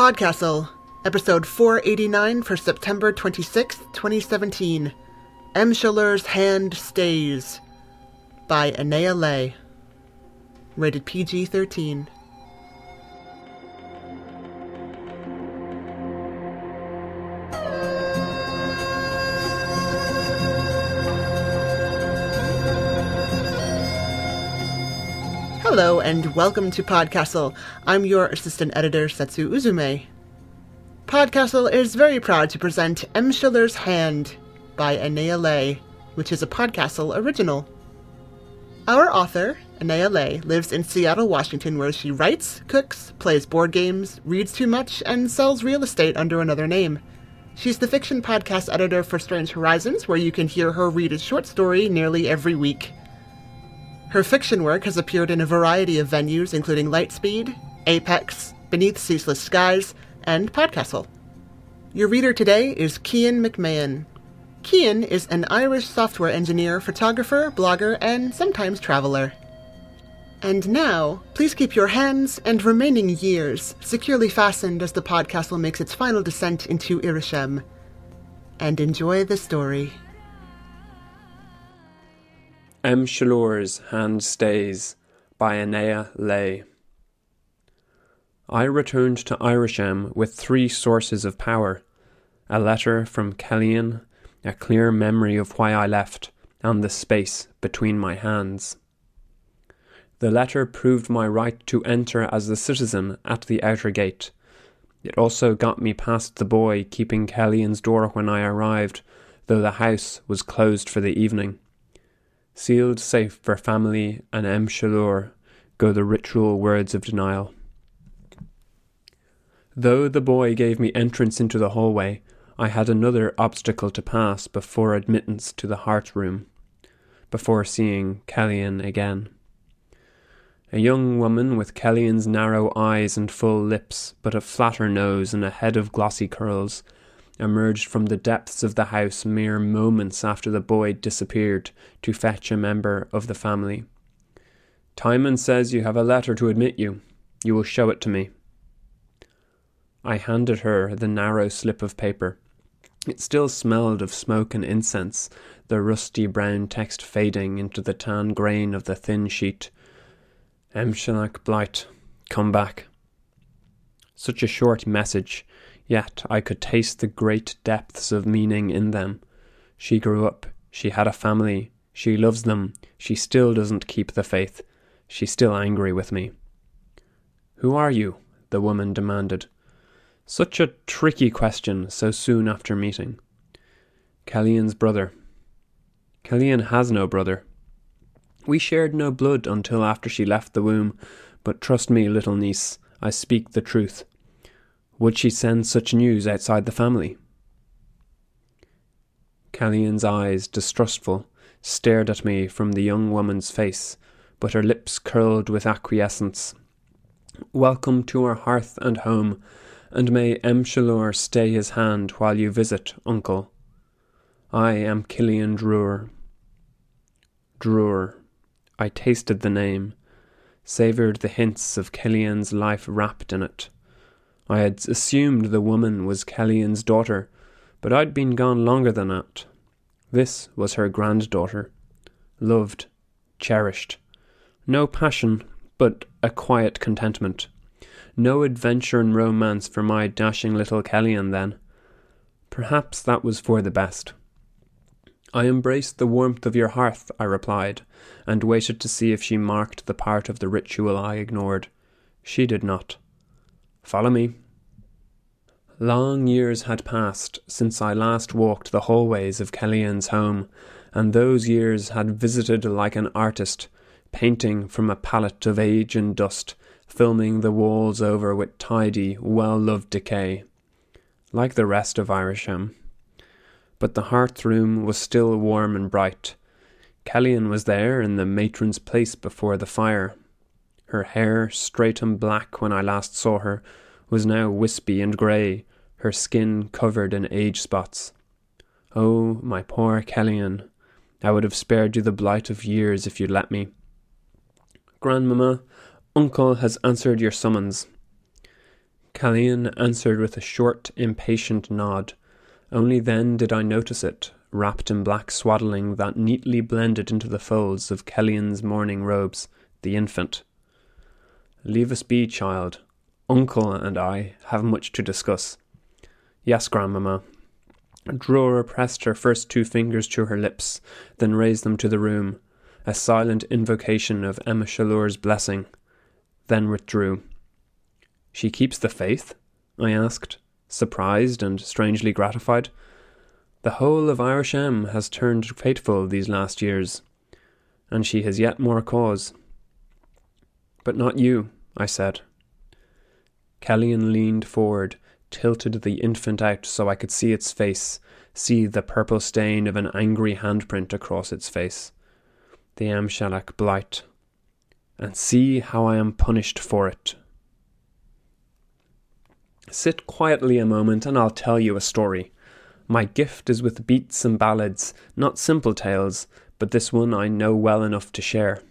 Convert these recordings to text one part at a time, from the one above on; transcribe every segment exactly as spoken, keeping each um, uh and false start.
Podcastle, episode four eighty-nine for September twenty-sixth, twenty seventeen. Emshuller's Hand Stays by Anea Lay. Rated P G thirteen. Hello and welcome to Podcastle. I'm your assistant editor, Setsu Uzume. Podcastle is very proud to present Emshuller's Hand by Anea Lay, which is a Podcastle original. Our author, Anea Lay, lives in Seattle, Washington, where she writes, cooks, plays board games, reads too much, and sells real estate under another name. She's the fiction podcast editor for Strange Horizons, where you can hear her read a short story nearly every week. Her fiction work has appeared in a variety of venues, including Lightspeed, Apex, Beneath Ceaseless Skies, and Podcastle. Your reader today is Cian McMahon. Cian is an Irish software engineer, photographer, blogger, and sometimes traveler. And now, please keep your hands and remaining years securely fastened as the Podcastle makes its final descent into Irishem. And enjoy the story. Emshuller's Hand Stays by Anea Lay. I returned to Irishem with three sources of power: a letter from Kellyan, a clear memory of why I left, and the space between my hands. The letter proved my right to enter as a citizen at the outer gate. It also got me past the boy keeping Kellyan's door when I arrived, though the house was closed for the evening. Sealed safe for family and Emshuller go the ritual words of denial. Though the boy gave me entrance into the hallway, I had another obstacle to pass before admittance to the heart room, before seeing Kellyan again. A young woman with Kellyan's narrow eyes and full lips, but a flatter nose and a head of glossy curls, emerged from the depths of the house mere moments after the boy disappeared to fetch a member of the family. "Timon says you have a letter to admit you. You will show it to me." I handed her the narrow slip of paper. It still smelled of smoke and incense, the rusty brown text fading into the tan grain of the thin sheet. "Emshulach Blight, come back." Such a short message, yet I could taste the great depths of meaning in them. She grew up, she had a family, she loves them, she still doesn't keep the faith, she's still angry with me. "Who are you?" the woman demanded. Such a tricky question so soon after meeting. "Kellyan's brother." "Kellyan has no brother. We shared no blood until after she left the womb, but trust me, little niece, I speak the truth. Would she send such news outside the family?" Kellyan's eyes, distrustful, stared at me from the young woman's face, but her lips curled with acquiescence. "Welcome to our hearth and home, and may Emshuller stay his hand while you visit, uncle. I am Cillian Druer." Druer. I tasted the name, savoured the hints of Kellyan's life wrapped in it. I had assumed the woman was Kellyan's daughter, but I'd been gone longer than that. This was her granddaughter. Loved, cherished. No passion, but a quiet contentment. No adventure and romance for my dashing little Kellyan then. Perhaps that was for the best. "I embraced the warmth of your hearth," I replied, and waited to see if she marked the part of the ritual I ignored. She did not. "Follow me." Long years had passed since I last walked the hallways of Kellyan's home, and those years had visited like an artist, painting from a palette of age and dust, filming the walls over with tidy, well-loved decay, like the rest of Irishem. But the hearth room was still warm and bright. Kellyan was there in the matron's place before the fire. Her hair, straight and black when I last saw her, was now wispy and grey, her skin covered in age spots. Oh, my poor Kellyan, I would have spared you the blight of years if you'd let me. "Grandmamma, Uncle has answered your summons." Callian answered with a short, impatient nod. Only then did I notice it, wrapped in black swaddling that neatly blended into the folds of Kellian's mourning robes, the infant. "Leave us be, child. Uncle and I have much to discuss." "Yes, grandmamma." Drora pressed her first two fingers to her lips, then raised them to the room, a silent invocation of Emma Shalour's blessing, then withdrew. "She keeps the faith?" I asked, surprised and strangely gratified. "The whole of Ayrsham has turned faithful these last years, and she has yet more cause." "But not you," I said. Kellian leaned forward, tilted the infant out so I could see its face, see the purple stain of an angry handprint across its face. The Amshalak blight. "And see how I am punished for it." "Sit quietly a moment and I'll tell you a story. My gift is with beats and ballads, not simple tales, but this one I know well enough to share.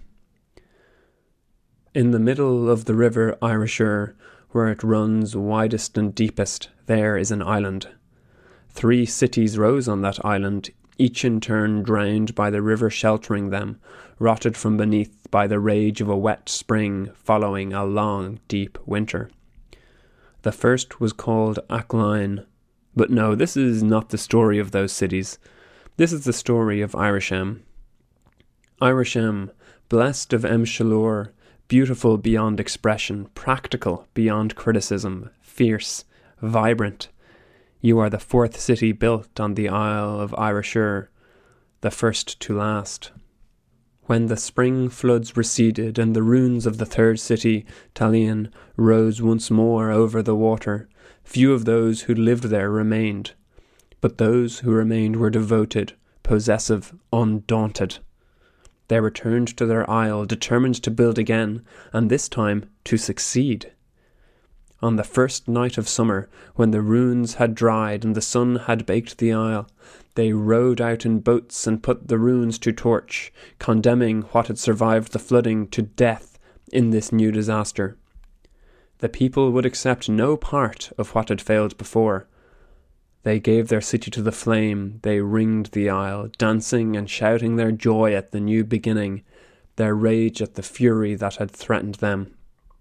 In the middle of the river Irisher, where it runs widest and deepest, there is an island. Three cities rose on that island, each in turn drowned by the river sheltering them, rotted from beneath by the rage of a wet spring following a long, deep winter. The first was called Ackline. But no, this is not the story of those cities. This is the story of Ayrsham. Ayrsham, blessed of Em Shalour, beautiful beyond expression, practical beyond criticism, fierce, vibrant. You are the fourth city built on the Isle of Irisher, the first to last. When the spring floods receded and the ruins of the third city, Talion, rose once more over the water, few of those who lived there remained. But those who remained were devoted, possessive, undaunted. They returned to their isle, determined to build again, and this time to succeed. On the first night of summer, when the ruins had dried and the sun had baked the isle, they rowed out in boats and put the ruins to torch, condemning what had survived the flooding to death in this new disaster. The people would accept no part of what had failed before. They gave their city to the flame, they ringed the isle, dancing and shouting their joy at the new beginning, their rage at the fury that had threatened them.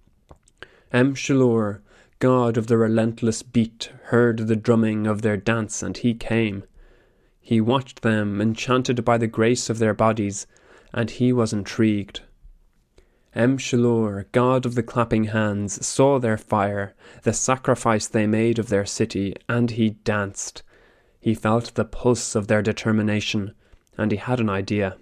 Em Shalour, god of the relentless beat, heard the drumming of their dance, and he came. He watched them, enchanted by the grace of their bodies, and he was intrigued. Em Shalour, god of the clapping hands, saw their fire, the sacrifice they made of their city, and he danced. He felt the pulse of their determination, and he had an idea.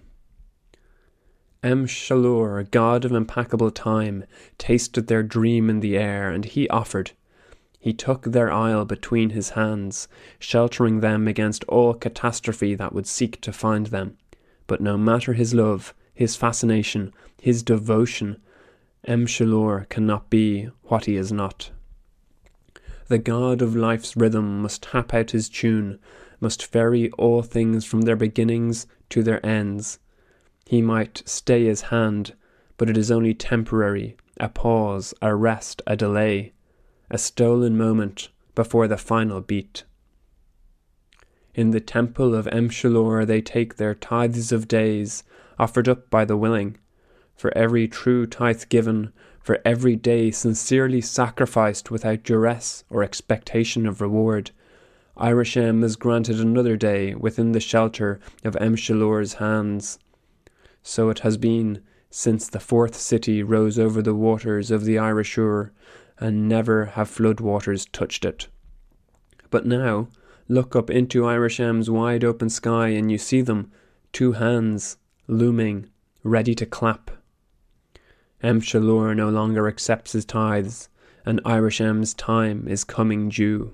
Em Shalour, god of implacable time, tasted their dream in the air, and he offered. He took their isle between his hands, sheltering them against all catastrophe that would seek to find them. But no matter his love, his fascination, his devotion, Em Shalour cannot be what he is not. The god of life's rhythm must tap out his tune, must vary all things from their beginnings to their ends. He might stay his hand, but it is only temporary, a pause, a rest, a delay, a stolen moment before the final beat. In the temple of Em Shalour they take their tithes of days, offered up by the willing. For every true tithe given, for every day sincerely sacrificed without duress or expectation of reward, Ayrsham is granted another day within the shelter of Em Shalour's hands. So it has been since the fourth city rose over the waters of the Irisher, and never have flood waters touched it. But now, look up into Ayrsham's wide open sky and you see them, two hands, looming, ready to clap. Em Shalour no longer accepts his tithes, and Ayrsham time is coming due.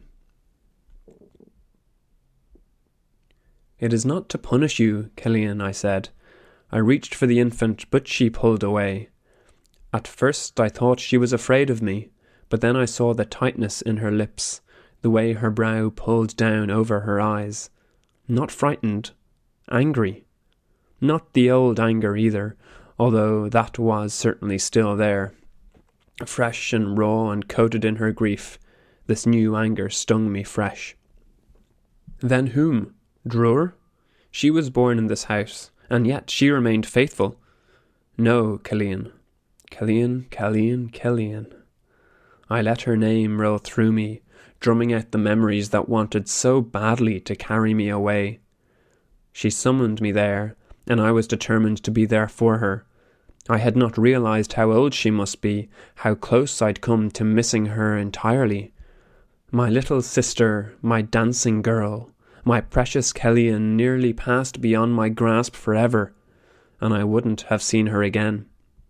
"It is not to punish you, Kellian," I said. "I reached for the infant, but she pulled away. At first I thought she was afraid of me, but then I saw the tightness in her lips, the way her brow pulled down over her eyes. Not frightened, angry. Not the old anger either, although that was certainly still there, fresh and raw and coated in her grief. This new anger stung me fresh. Then whom? Drur? She was born in this house, and yet she remained faithful. No, Killian. Killian, Killian, Killian. I let her name roll through me, drumming out the memories that wanted so badly to carry me away. She summoned me there, and I was determined to be there for her. I had not realized how old she must be, how close I'd come to missing her entirely. My little sister, my dancing girl, my precious Killian nearly passed beyond my grasp forever, and I wouldn't have seen her again.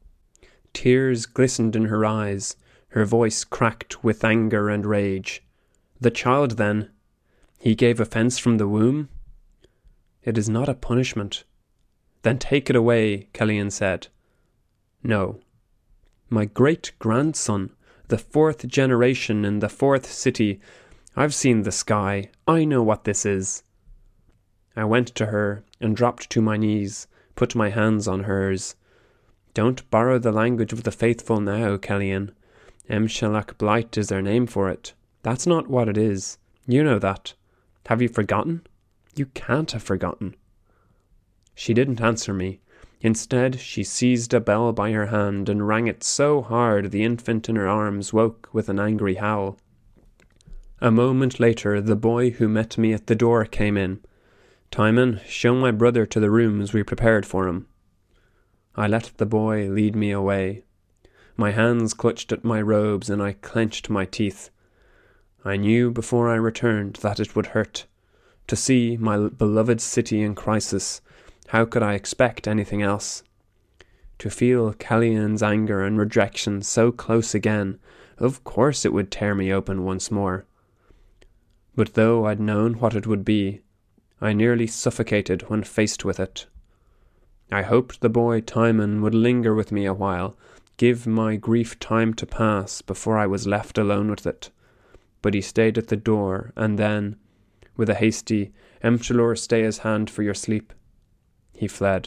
Tears glistened in her eyes, her voice cracked with anger and rage. The child, then? He gave offence from the womb? It is not a punishment. Then take it away, Killian said. No. My great-grandson, the fourth generation in the fourth city. I've seen the sky. I know what this is. I went to her and dropped to my knees, put my hands on hers. Don't borrow the language of the faithful now, Killian. Emshelach Blight is their name for it. That's not what it is. You know that. Have you forgotten? You can't have forgotten. She didn't answer me. Instead, she seized a bell by her hand and rang it so hard the infant in her arms woke with an angry howl. A moment later, the boy who met me at the door came in. Timon, show my brother to the rooms we prepared for him. I let the boy lead me away. My hands clutched at my robes and I clenched my teeth. I knew before I returned that it would hurt. To see my beloved city in crisis, how could I expect anything else? To feel Killian's anger and rejection so close again, of course it would tear me open once more. But though I'd known what it would be, I nearly suffocated when faced with it. I hoped the boy Timon would linger with me a while, give my grief time to pass before I was left alone with it. But he stayed at the door, and then, with a hasty, Emshelor, stay his hand for your sleep, he fled.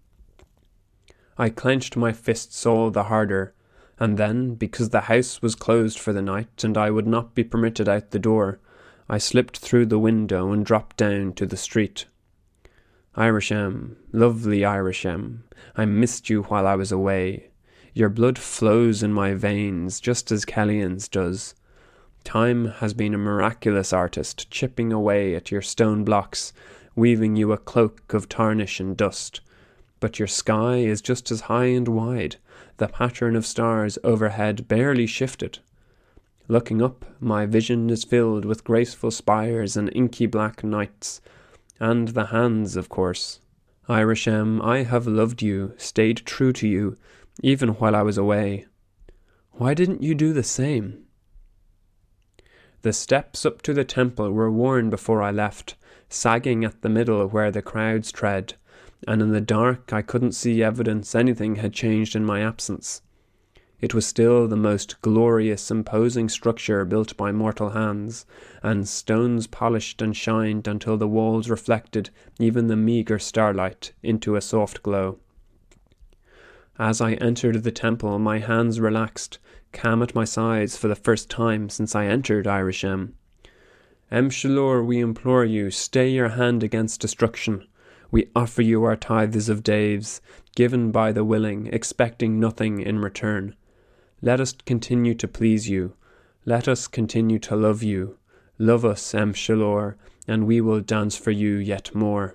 I clenched my fists all the harder, and then, because the house was closed for the night and I would not be permitted out the door, I slipped through the window and dropped down to the street. Irisham, lovely Irisham, I missed you while I was away. Your blood flows in my veins, just as Killian's does. Time has been a miraculous artist, chipping away at your stone blocks, weaving you a cloak of tarnish and dust. But your sky is just as high and wide, the pattern of stars overhead barely shifted. Looking up, my vision is filled with graceful spires and inky black nights, and the hands, of course. Irisham, I have loved you, stayed true to you, even while I was away. Why didn't you do the same? The steps up to the temple were worn before I left, sagging at the middle where the crowds tread, and in the dark I couldn't see evidence anything had changed in my absence. It was still the most glorious, imposing structure built by mortal hands, and stones polished and shined until the walls reflected even the meagre starlight into a soft glow. As I entered the temple, my hands relaxed, calm at my sides for the first time since I entered Irisham. Emshelor, we implore you, stay your hand against destruction. We offer you our tithes of daves, given by the willing, expecting nothing in return. Let us continue to please you. Let us continue to love you. Love us, Emshelor, and we will dance for you yet more.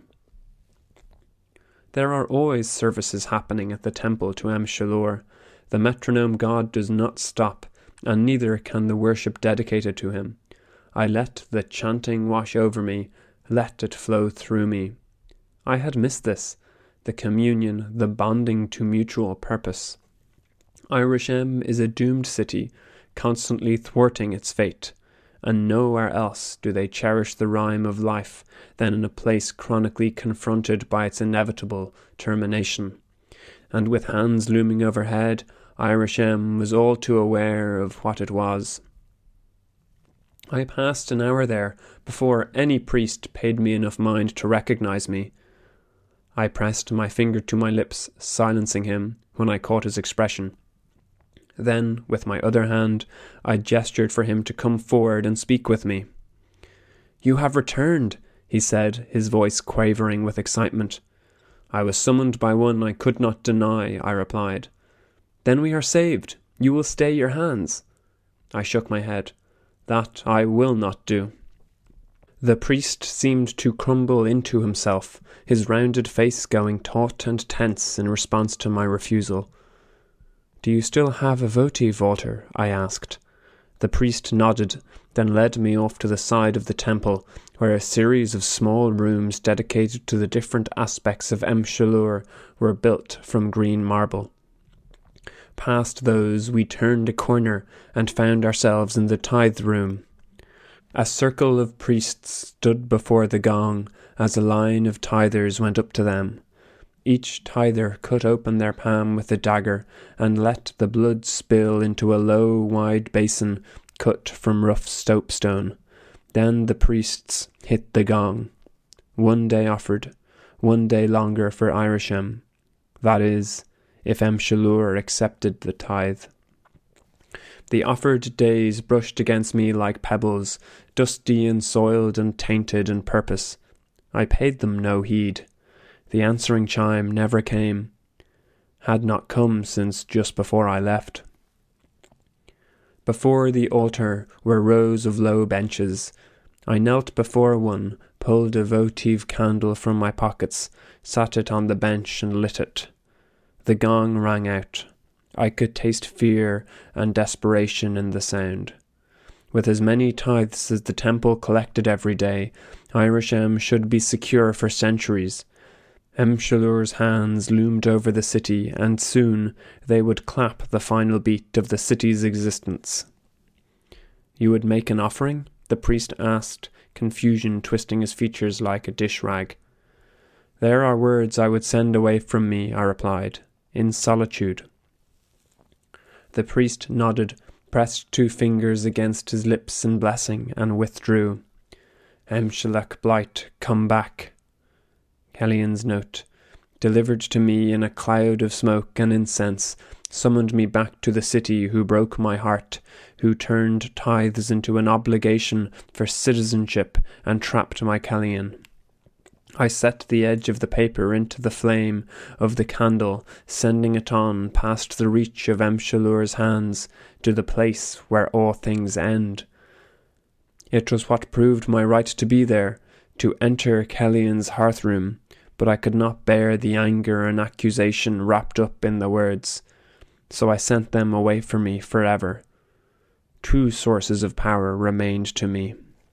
There are always services happening at the temple to Emshelor. The metronome god does not stop, and neither can the worship dedicated to him. I let the chanting wash over me, let it flow through me. I had missed this, the communion, the bonding to mutual purpose. Irisham is a doomed city, constantly thwarting its fate, and nowhere else do they cherish the rhyme of life than in a place chronically confronted by its inevitable termination. And with hands looming overhead, Irisham was all too aware of what it was. I passed an hour there before any priest paid me enough mind to recognize me. I pressed my finger to my lips, silencing him, when I caught his expression. Then, with my other hand, I gestured for him to come forward and speak with me. "You have returned," he said, his voice quavering with excitement. "I was summoned by one I could not deny," I replied. "Then we are saved. You will stay your hands." I shook my head. "That I will not do." The priest seemed to crumble into himself, his rounded face going taut and tense in response to my refusal. "Do you still have a votive, Walter?" I asked. The priest nodded, then led me off to the side of the temple, where a series of small rooms dedicated to the different aspects of Emshallur were built from green marble. Past those we turned a corner and found ourselves in the tithe room. A circle of priests stood before the gong as a line of tithers went up to them. Each tither cut open their palm with a dagger and let the blood spill into a low, wide basin cut from rough soapstone. Then the priests hit the gong. One day offered, one day longer for Irisham. That is, if Emshallur accepted the tithe. The offered days brushed against me like pebbles, dusty and soiled and tainted in purpose. I paid them no heed. The answering chime never came, had not come since just before I left. Before the altar were rows of low benches. I knelt before one, pulled a votive candle from my pockets, sat it on the bench and lit it. The gong rang out. I could taste fear and desperation in the sound. With as many tithes as the temple collected every day, Irisham should be secure for centuries. Emshallur's hands loomed over the city, and soon they would clap the final beat of the city's existence. "You would make an offering?" the priest asked, confusion twisting his features like a dish rag. "There are words I would send away from me," I replied, "in solitude." The priest nodded, pressed two fingers against his lips in blessing, and withdrew. "Emshallach Blight, come back." Kellyan's note, delivered to me in a cloud of smoke and incense, summoned me back to the city who broke my heart, who turned tithes into an obligation for citizenship and trapped my Kellyan. I set the edge of the paper into the flame of the candle, sending it on past the reach of Emshallur's hands to the place where all things end. It was what proved my right to be there, to enter Kellyan's hearthroom, but I could not bear the anger and accusation wrapped up in the words, so I sent them away from me forever. Two sources of power remained to me.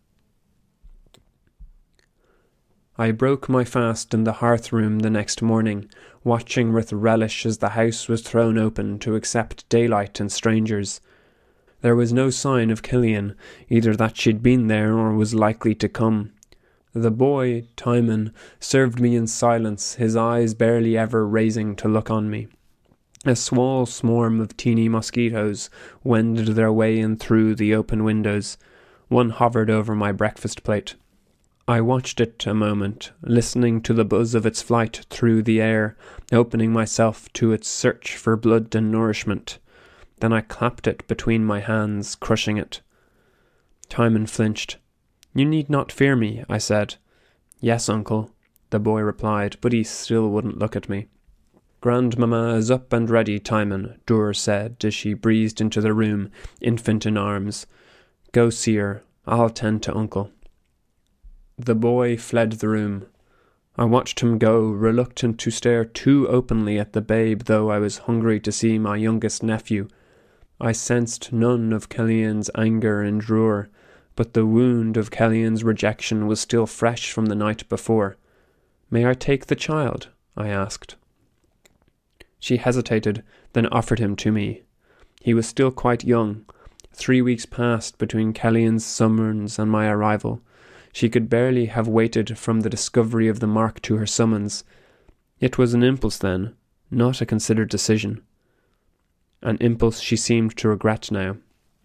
I broke my fast in the hearth-room the next morning, watching with relish as the house was thrown open to accept daylight and strangers. There was no sign of Killian, either that she'd been there or was likely to come. The boy, Timon, served me in silence, his eyes barely ever raising to look on me. A small swarm of teeny mosquitoes wended their way in through the open windows. One hovered over my breakfast plate. I watched it a moment, listening to the buzz of its flight through the air, opening myself to its search for blood and nourishment. Then I clapped it between my hands, crushing it. Timon flinched. "You need not fear me," I said. "Yes, uncle," the boy replied, but he still wouldn't look at me. "Grandmamma is up and ready, Timon," Dora said as she breezed into the room, infant in arms. "Go see her. I'll tend to uncle." The boy fled the room. I watched him go, reluctant to stare too openly at the babe, though I was hungry to see my youngest nephew. I sensed none of Kellyan's anger in Drure, but the wound of Kellyan's rejection was still fresh from the night before. "May I take the child?" I asked. She hesitated, then offered him to me. He was still quite young. Three weeks passed between Kellyan's summons and my arrival. She could barely have waited from the discovery of the mark to her summons. It was an impulse then, not a considered decision. An impulse she seemed to regret now.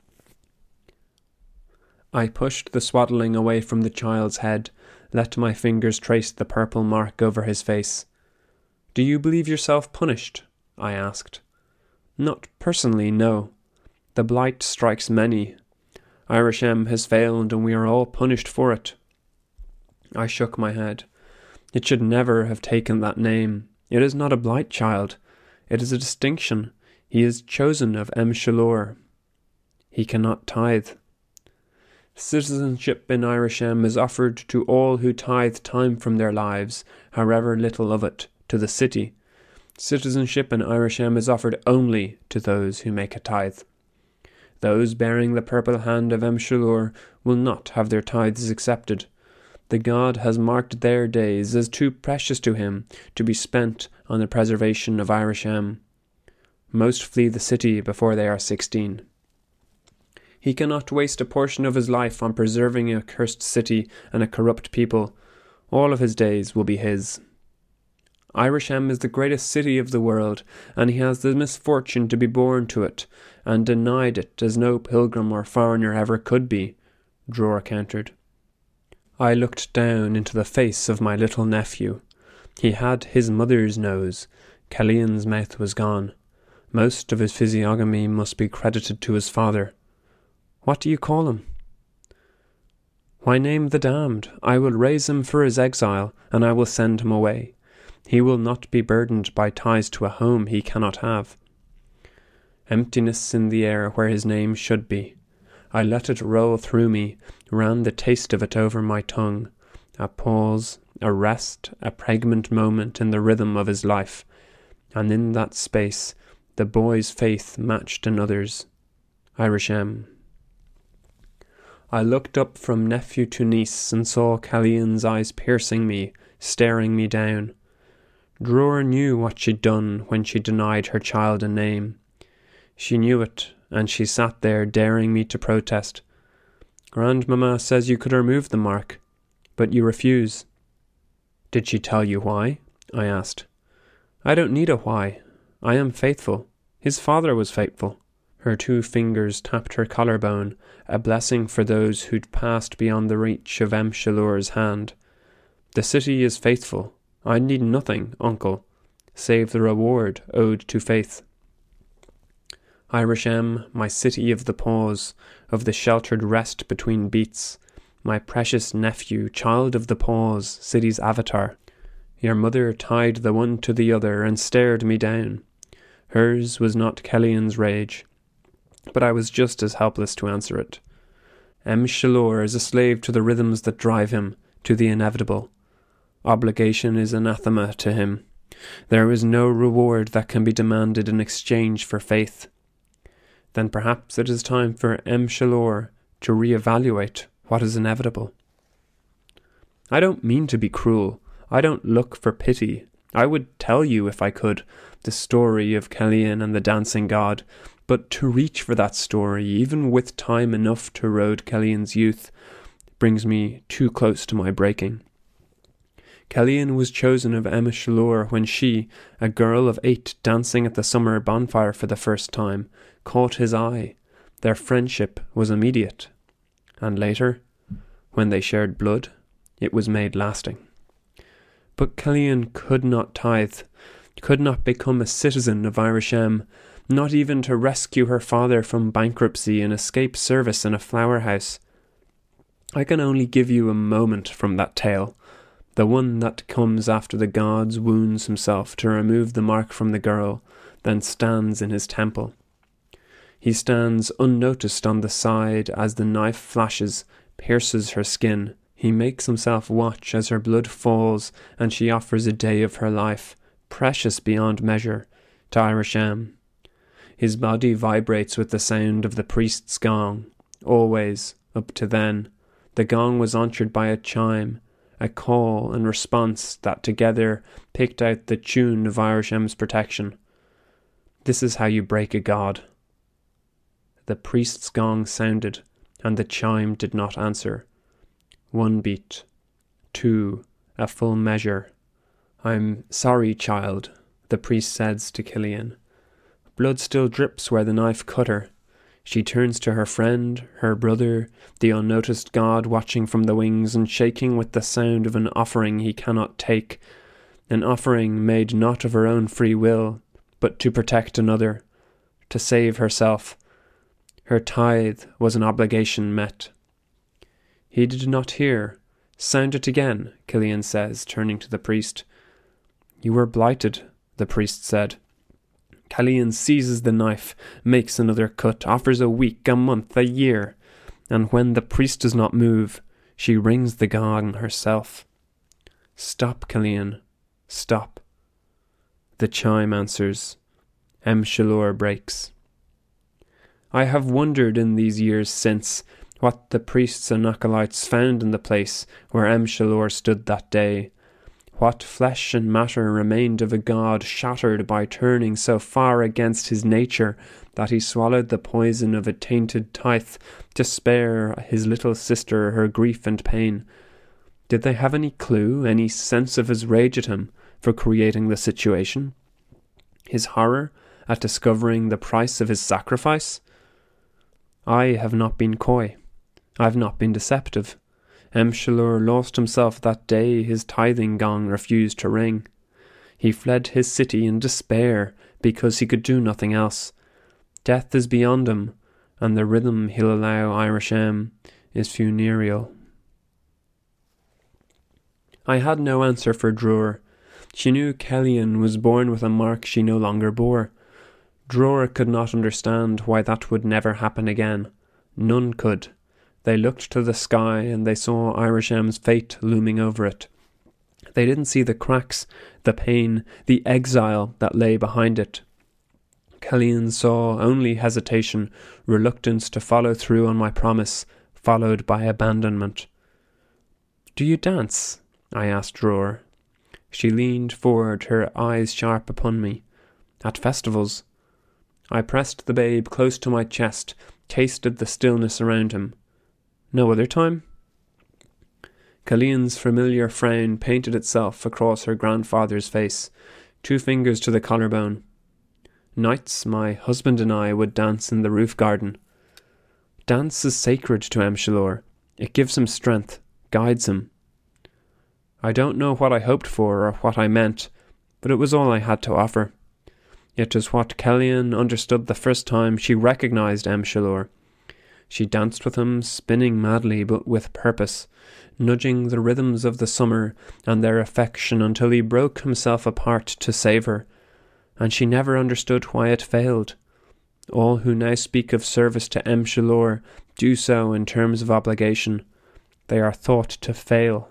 I pushed the swaddling away from the child's head, let my fingers trace the purple mark over his face. "Do you believe yourself punished?" I asked. Not personally, no. The blight strikes many. Irishem has failed, and we are all punished for it. I shook my head. It should never have taken that name. It is not a blight, child. It is a distinction. He is chosen of Em Shalor. He cannot tithe. Citizenship in Irishem is offered to all who tithe time from their lives, however little of it, to the city. Citizenship in Irishem is offered only to those who make a tithe. Those bearing the purple hand of Em Shalor will not have their tithes accepted. The god has marked their days as too precious to him to be spent on the preservation of Irishem. Most flee the city before they are sixteen. He cannot waste a portion of his life on preserving a cursed city and a corrupt people. All of his days will be his. Irishem is the greatest city of the world, and he has the misfortune to be born to it, and denied it as no pilgrim or foreigner ever could be, Dror countered. I looked down into the face of my little nephew. He had his mother's nose. Kellyan's mouth was gone. Most of his physiognomy must be credited to his father. What do you call him? Why, name the damned. I will raise him for his exile, and I will send him away. He will not be burdened by ties to a home he cannot have. Emptiness in the air where his name should be. I let it roll through me, ran the taste of it over my tongue. A pause, a rest, a pregnant moment in the rhythm of his life. And in that space, the boy's faith matched another's. Irishem. I looked up from nephew to niece and saw Kellyan's eyes piercing me, staring me down. Dror knew what she'd done when she denied her child a name. She knew it, and she sat there daring me to protest. Grandmama says you could remove the mark, but you refuse. Did she tell you why? I asked. I don't need a why. I am faithful. His father was faithful. Her two fingers tapped her collarbone, a blessing for those who'd passed beyond the reach of Em Shalor's hand. The city is faithful. I need nothing, uncle, save the reward owed to faith. Irishem, my city of the pause, of the sheltered rest between beats, my precious nephew, child of the pause, city's avatar. Your mother tied the one to the other and stared me down. Hers was not Kellyan's rage, but I was just as helpless to answer it. Em Shalor is a slave to the rhythms that drive him, to the inevitable. Obligation is anathema to him. There is no reward that can be demanded in exchange for faith. Then perhaps it is time for Em Shalor to reevaluate what is inevitable. I don't mean to be cruel. I don't look for pity. I would tell you, if I could, the story of Kellyan and the dancing god, but to reach for that story, even with time enough to erode Kellyan's youth, brings me too close to my breaking. Kellyan was chosen of Em Shalor when she, a girl of eight dancing at the summer bonfire for the first time, caught his eye. Their friendship was immediate. And later, when they shared blood, it was made lasting. But Kellyan could not tithe, could not become a citizen of Irishem, not even to rescue her father from bankruptcy and escape service in a flower house. I can only give you a moment from that tale, the one that comes after the god wounds himself to remove the mark from the girl, then stands in his temple. He stands unnoticed on the side as the knife flashes, pierces her skin. He makes himself watch as her blood falls, and she offers a day of her life, precious beyond measure, to Irishem. His body vibrates with the sound of the priest's gong. Always, up to then, the gong was answered by a chime, a call and response that together picked out the tune of Irishem's protection. This is how you break a god. The priest's gong sounded, and the chime did not answer. One beat. Two. A full measure. I'm sorry, child, the priest says to Kellyan. Blood still drips where the knife cut her. She turns to her friend, her brother, the unnoticed god watching from the wings and shaking with the sound of an offering he cannot take, an offering made not of her own free will, but to protect another, to save herself. Her tithe was an obligation met. He did not hear. Sound it again, Killian says, turning to the priest. You were blighted, the priest said. Killian seizes the knife, makes another cut, offers a week, a month, a year, and when the priest does not move, she rings the gong herself. Stop, Killian, stop. The chime answers. Em-Shalor breaks. I have wondered in these years since what the priests and acolytes found in the place where Em-Shalor stood that day. What flesh and matter remained of a god shattered by turning so far against his nature that he swallowed the poison of a tainted tithe to spare his little sister her grief and pain? Did they have any clue, any sense of his rage at him for creating the situation? His horror at discovering the price of his sacrifice? I have not been coy. I have not been deceptive. Em-Shalor lost himself that day his tithing gong refused to ring. He fled his city in despair because he could do nothing else. Death is beyond him, and the rhythm he'll allow Ayrsham is funereal. I had no answer for Dror. She knew Killian was born with a mark she no longer bore. Dror could not understand why that would never happen again. None could. They looked to the sky and they saw Ayrshem's fate looming over it. They didn't see the cracks, the pain, the exile that lay behind it. Killian saw only hesitation, reluctance to follow through on my promise, followed by abandonment. "Do you dance?" I asked Dror. She leaned forward, her eyes sharp upon me. "At festivals." I pressed the babe close to my chest, tasted the stillness around him. "No other time?" Killian's familiar frown painted itself across her grandfather's face, two fingers to the collarbone. "Nights my husband and I would dance in the roof garden." Dance is sacred to Em-Shalor. It gives him strength, guides him. I don't know what I hoped for or what I meant, but it was all I had to offer. It was what Killian understood the first time she recognized Em-Shalor. She danced with him, spinning madly but with purpose, nudging the rhythms of the summer and their affection until he broke himself apart to save her, and she never understood why it failed. All who now speak of service to Em-Shalor do so in terms of obligation. They are thought to fail.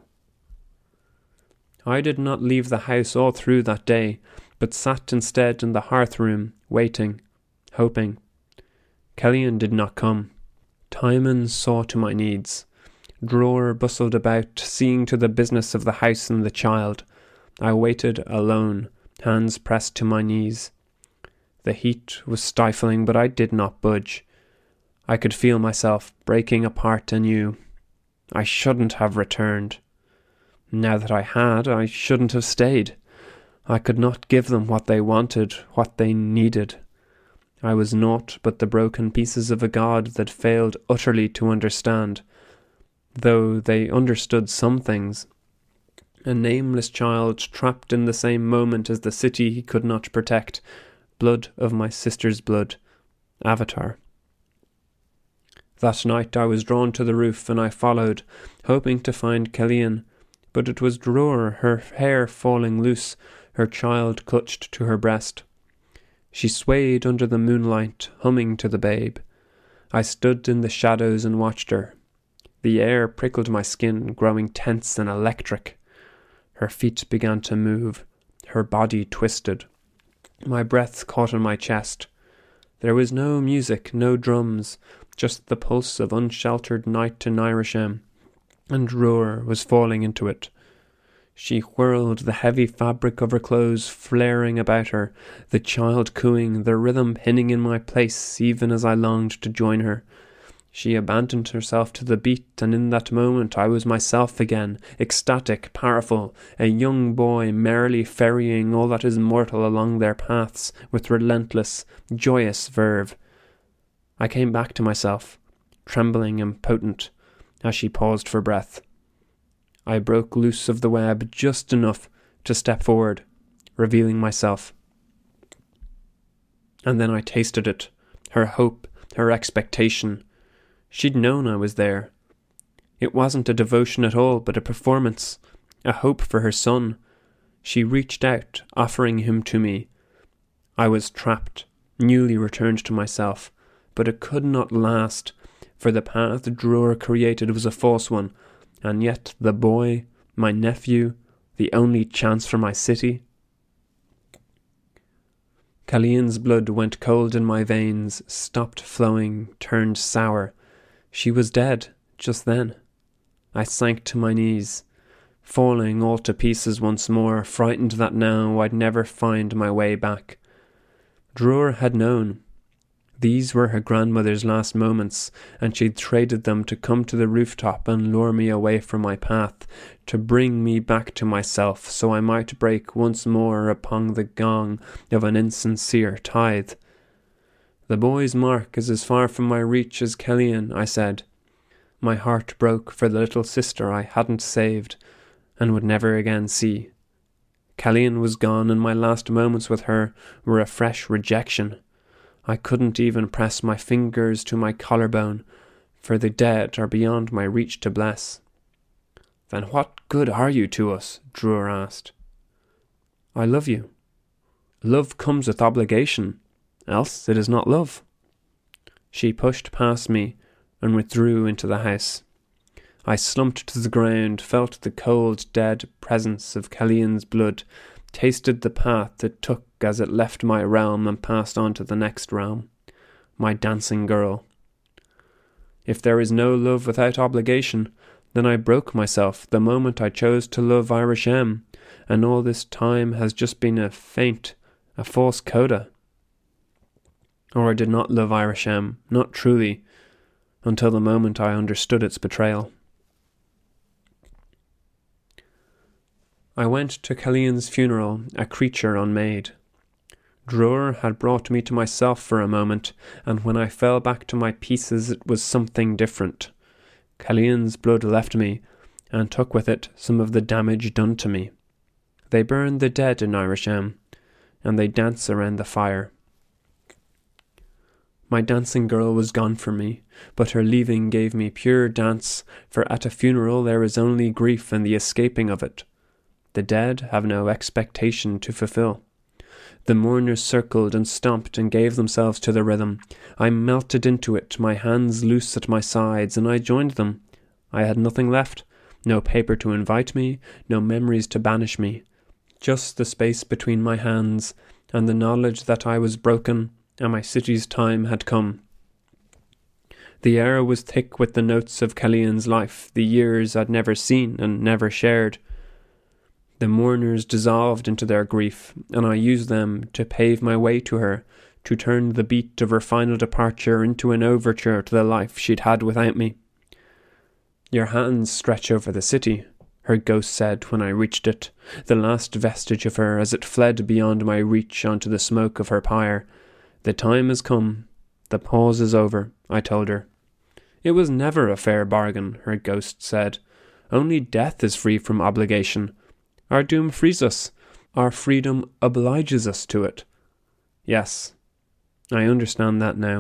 I did not leave the house all through that day, but sat instead in the hearth room, waiting, hoping. Killian did not come. Timon saw to my needs. Dror bustled about, seeing to the business of the house and the child. I waited alone, hands pressed to my knees. The heat was stifling, but I did not budge. I could feel myself breaking apart anew. I shouldn't have returned. Now that I had, I shouldn't have stayed. I could not give them what they wanted, what they needed. I was naught but the broken pieces of a god that failed utterly to understand, though they understood some things. A nameless child trapped in the same moment as the city he could not protect. Blood of my sister's blood. Avatar. That night I was drawn to the roof and I followed, hoping to find Killian, but it was Dror, her hair falling loose, her child clutched to her breast. She swayed under the moonlight, humming to the babe. I stood in the shadows and watched her. The air prickled my skin, growing tense and electric. Her feet began to move, her body twisted. My breath caught in my chest. There was no music, no drums, just the pulse of unsheltered night in Ayrsham, and Dror was falling into it. She whirled, the heavy fabric of her clothes flaring about her, the child cooing, the rhythm pinning in my place even as I longed to join her. She abandoned herself to the beat, and in that moment I was myself again, ecstatic, powerful, a young boy merrily ferrying all that is mortal along their paths with relentless, joyous verve. I came back to myself, trembling and potent, as she paused for breath. I broke loose of the web just enough to step forward, revealing myself. And then I tasted it, her hope, her expectation. She'd known I was there. It wasn't a devotion at all, but a performance, a hope for her son. She reached out, offering him to me. I was trapped, newly returned to myself, but it could not last, for the path Dror created was a false one, and yet the boy, my nephew, the only chance for my city. Kalian's blood went cold in my veins, stopped flowing, turned sour. She was dead, just then. I sank to my knees, falling all to pieces once more, frightened that now I'd never find my way back. Dror had known. These were her grandmother's last moments, and she'd traded them to come to the rooftop and lure me away from my path, to bring me back to myself, so I might break once more upon the gong of an insincere tithe. The boy's mark is as far from my reach as Kalian, I said. My heart broke for the little sister I hadn't saved, and would never again see. Kalian was gone, and my last moments with her were a fresh rejection. I couldn't even press my fingers to my collarbone, for the dead are beyond my reach to bless. Then what good are you to us? Dror asked. I love you. Love comes with obligation, else it is not love. She pushed past me and withdrew into the house. I slumped to the ground, felt the cold, dead presence of Kalian's blood, tasted the path it took as it left my realm and passed on to the next realm, my dancing girl. If there is no love without obligation, then I broke myself the moment I chose to love Irishem, and all this time has just been a feint, a false coda. Or I did not love Irishem, not truly, until the moment I understood its betrayal. I went to Kalian's funeral, a creature unmade. Dror had brought me to myself for a moment, and when I fell back to my pieces it was something different. Kalian's blood left me, and took with it some of the damage done to me. They burn the dead in Irishem, and they dance around the fire. My dancing girl was gone from me, but her leaving gave me pure dance, for at a funeral there is only grief and the escaping of it. The dead have no expectation to fulfill. The mourners circled and stomped and gave themselves to the rhythm. I melted into it, my hands loose at my sides, and I joined them. I had nothing left, no paper to invite me, no memories to banish me, just the space between my hands, and the knowledge that I was broken, and my city's time had come. The air was thick with the notes of Kalian's life, the years I'd never seen and never shared. The mourners dissolved into their grief, and I used them to pave my way to her, to turn the beat of her final departure into an overture to the life she'd had without me. Your hands stretch over the city, her ghost said when I reached it, the last vestige of her as it fled beyond my reach onto the smoke of her pyre. The time has come. The pause is over, I told her. It was never a fair bargain, her ghost said. Only death is free from obligation. Our doom frees us. Our freedom obliges us to it. Yes, I understand that now.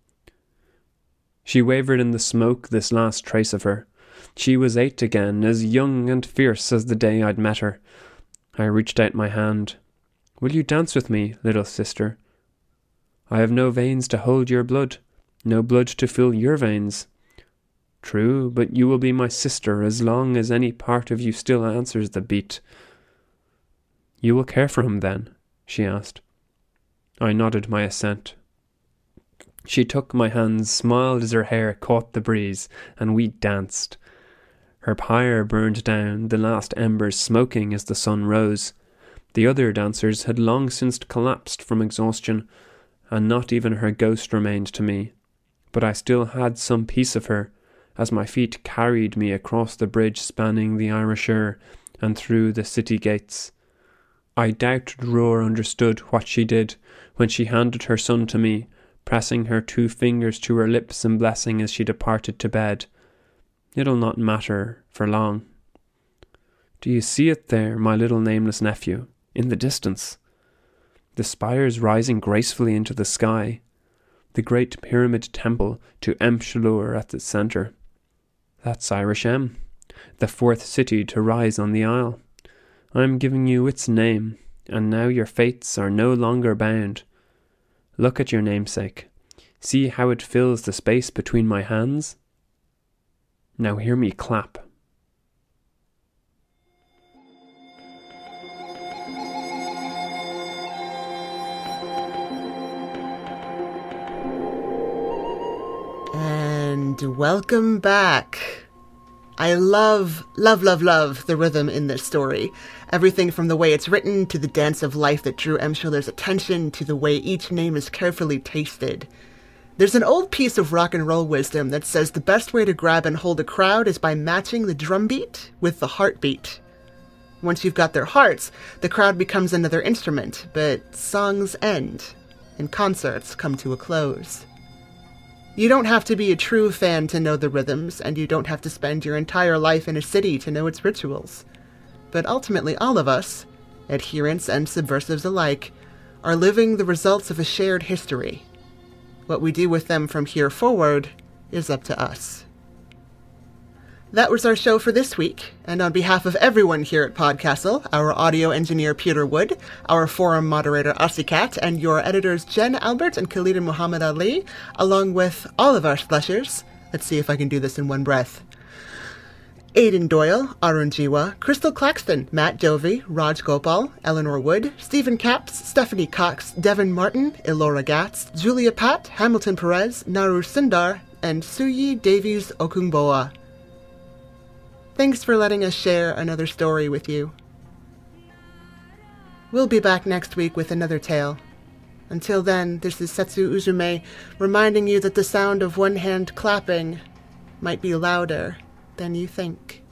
She wavered in the smoke, this last trace of her. She was eight again, as young and fierce as the day I'd met her. I reached out my hand. Will you dance with me, little sister? I have no veins to hold your blood, no blood to fill your veins. True, but you will be my sister as long as any part of you still answers the beat. You will care for him then? She asked. I nodded my assent. She took my hands, smiled as her hair caught the breeze, and we danced. Her pyre burned down, the last embers smoking as the sun rose. The other dancers had long since collapsed from exhaustion, and not even her ghost remained to me. But I still had some piece of her, as my feet carried me across the bridge spanning the Irisher and through the city gates. I doubt Dror understood what she did when she handed her son to me, pressing her two fingers to her lips in blessing as she departed to bed. It'll not matter for long. Do you see it there, my little nameless nephew, in the distance? the spires rising gracefully into the sky, the great pyramid temple to Emshulur at the centre. That's Irish Em, the fourth city to rise on the isle. I am giving you its name, and now your fates are no longer bound. Look at your namesake. See how it fills the space between my hands? Now hear me clap. And welcome back. I love, love, love, love the rhythm in this story. Everything from the way it's written, to the dance of life that drew Emshulur's attention, to the way each name is carefully tasted. There's an old piece of rock and roll wisdom that says the best way to grab and hold a crowd is by matching the drum beat with the heartbeat. Once you've got their hearts, the crowd becomes another instrument, but songs end, and concerts come to a close. You don't have to be a true fan to know the rhythms, and you don't have to spend your entire life in a city to know its rituals. But ultimately all of us, adherents and subversives alike, are living the results of a shared history. What we do with them from here forward is up to us. That was our show for this week, and on behalf of everyone here at Podcastle, our audio engineer Peter Wood, our forum moderator Asikat, and your editors Jen Albert and Khalida Muhammad Ali, along with all of our slushers, let's see if I can do this in one breath, Aidan Doyle, Arun Jiwa, Crystal Claxton, Matt Dovey, Raj Gopal, Eleanor Wood, Stephen Capps, Stephanie Cox, Devin Martin, Elora Gatz, Julia Pat, Hamilton Perez, Naru Sundar, and Suyi Davies Okungboa. Thanks for letting us share another story with you. We'll be back next week with another tale. Until then, this is Setsu Uzume reminding you that the sound of one hand clapping might be louder than you think.